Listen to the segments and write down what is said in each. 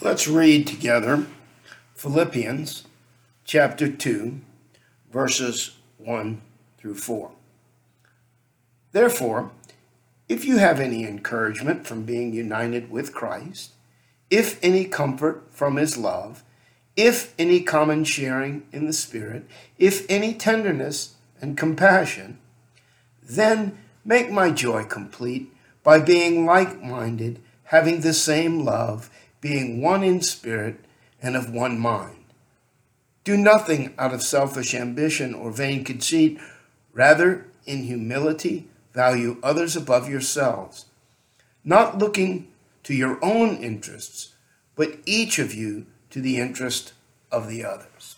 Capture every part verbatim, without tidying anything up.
Let's read together Philippians chapter two, verses one through four. Therefore, if you have any encouragement from being united with Christ, if any comfort from his love, if any common sharing in the Spirit, if any tenderness and compassion, then make my joy complete by being like-minded, having the same love, being one in spirit and of one mind. Do nothing out of selfish ambition or vain conceit. Rather, in humility, value others above yourselves, not looking to your own interests, but each of you to the interest of the others.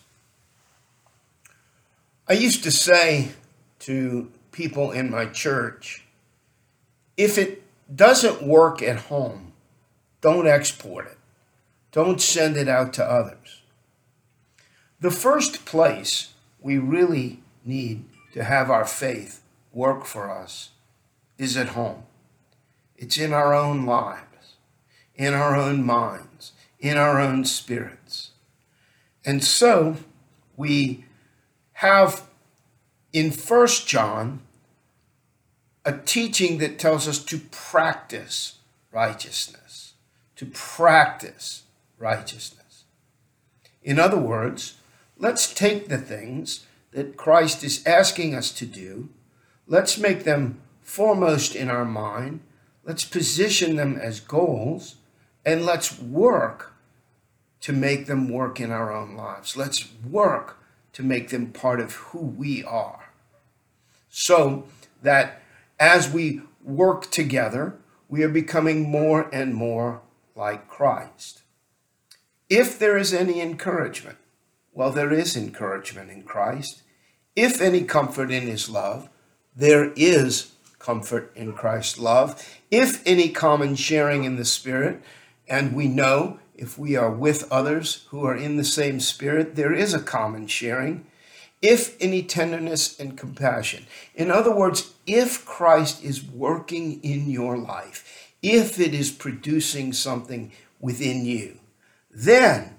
I used to say to people in my church, if it doesn't work at home, don't export it. Don't send it out to others. The first place we really need to have our faith work for us is at home. It's in our own lives, in our own minds, in our own spirits. And so we have in First John a teaching that tells us to practice righteousness, to practice righteousness. In other words, let's take the things that Christ is asking us to do, let's make them foremost in our mind, let's position them as goals, and let's work to make them work in our own lives. Let's work to make them part of who we are. So that as we work together, we are becoming more and more like Christ. If there is any encouragement, well, there is encouragement in Christ. If any comfort in his love, there is comfort in Christ's love. If any common sharing in the Spirit, and we know if we are with others who are in the same Spirit, there is a common sharing. If any tenderness and compassion. In other words, if Christ is working in your life, if it is producing something within you, then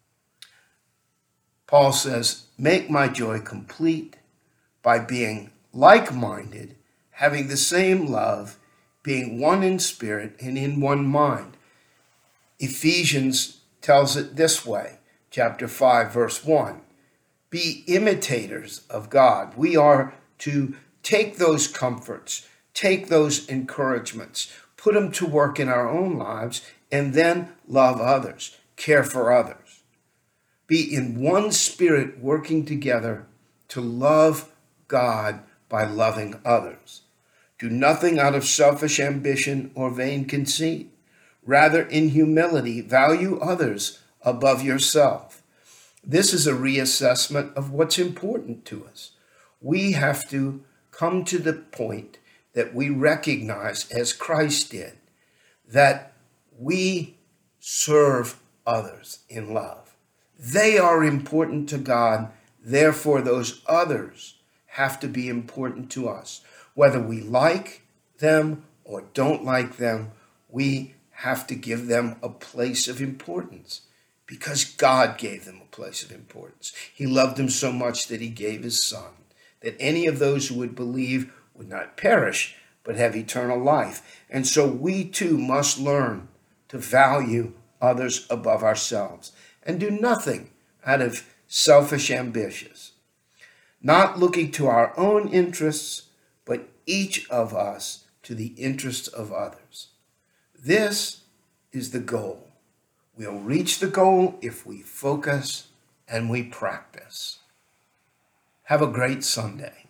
Paul says, make my joy complete by being like-minded, having the same love, being one in spirit and in one mind. Ephesians tells it this way, chapter five, verse one. Be imitators of God. We are to take those comforts, take those encouragements, put them to work in our own lives, and then love others, care for others. Be in one spirit working together to love God by loving others. Do nothing out of selfish ambition or vain conceit. Rather, in humility, value others above yourself. This is a reassessment of what's important to us. We have to come to the point that we recognize, as Christ did, that we serve others in love. They are important to God, therefore those others have to be important to us. Whether we like them or don't like them, we have to give them a place of importance because God gave them a place of importance. He loved them so much that he gave his son, that any of those who would believe would not perish, but have eternal life. And so we too must learn to value others above ourselves and do nothing out of selfish ambitions, not looking to our own interests, but each of us to the interests of others. This is the goal. We'll reach the goal if we focus and we practice. Have a great Sunday.